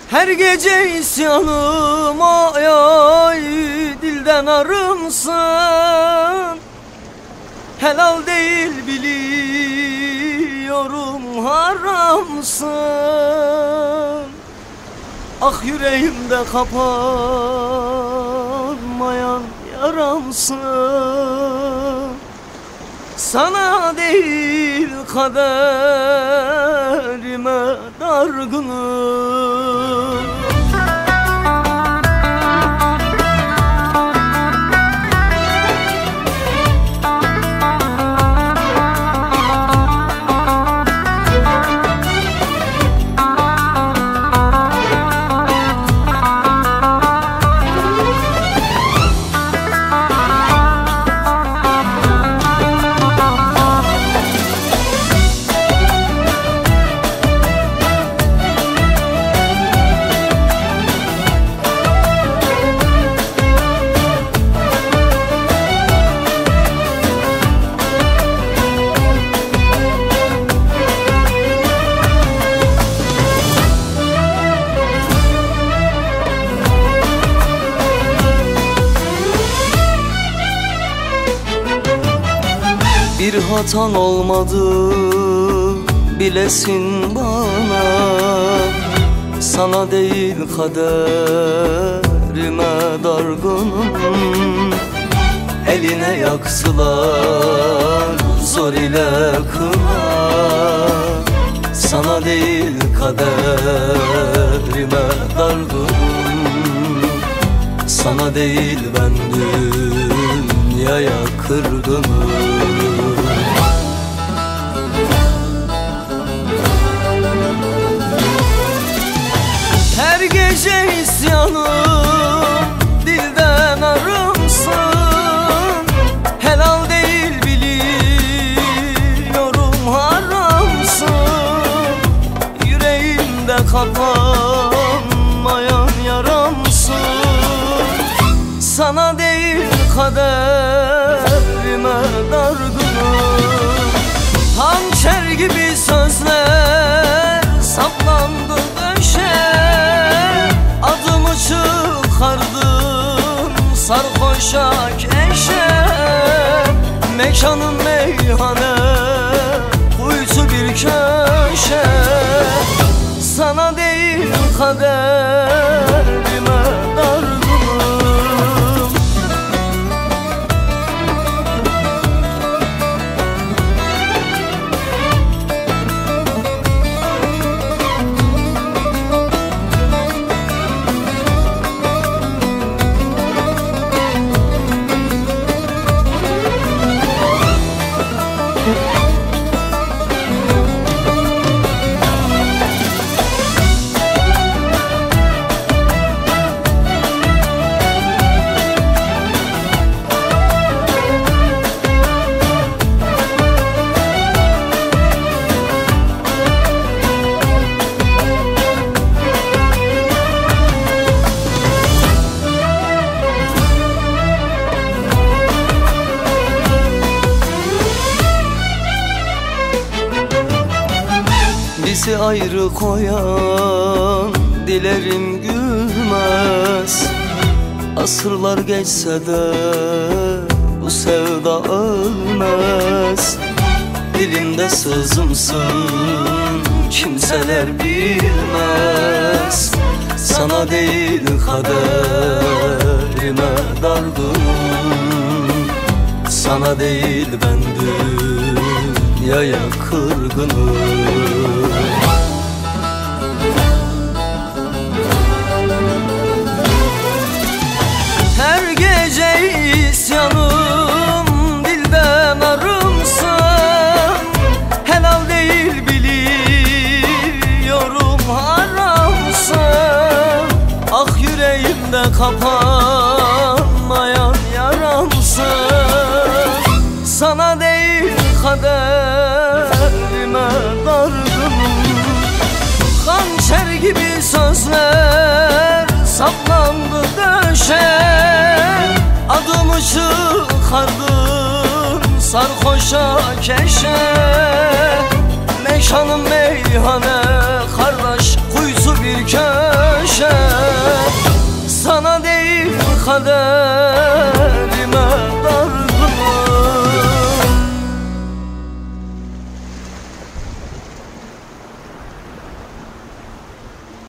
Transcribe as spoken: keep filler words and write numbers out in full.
Her gece isyanım ay ay, dilden arımsın. Helal değil biliyorum, haramsın. Ah yüreğimde kapanmayan yaramsın. Sana değil kaderime dargınım. Bir hatan olmadı bilesin bana, sana değil kaderime dargınım. Eline yaktılar zor ile kına, sana değil kaderime dargınım. Sana değil ben dünyaya kırgınım. Her gece isyanım, dilden arımsın. Helal değil biliyorum, haramsın. Yüreğimde kapanmayan yaramsın. Sana değil kaderime dargınım. Hançer gibi sözler saplandı döşe, adımı çıkardın sarhoşa keşe. Mekanın meyhane, kuytu bir köşe. Sana değil kaderime dargınım. Bizi ayrı koyan dilerim gülmez. Asırlar geçse de bu sevda ölmez. Dilimde sözümsün, kimseler bilmez. Sana değil kaderime dargınım. Sana değil ben dünyaya kırgınım. Her gece isyanım, dilden arımsın. Helal değil biliyorum, haramsın. Ah yüreğimde kapanmayan yaramsın. Sana değil kaderime dargınım. Hançer gibi sözler saplandı döşe, adımı çıkardın sarhoşa keşe. Mekanın meyhane kardeş, kuytu bir köşe. kader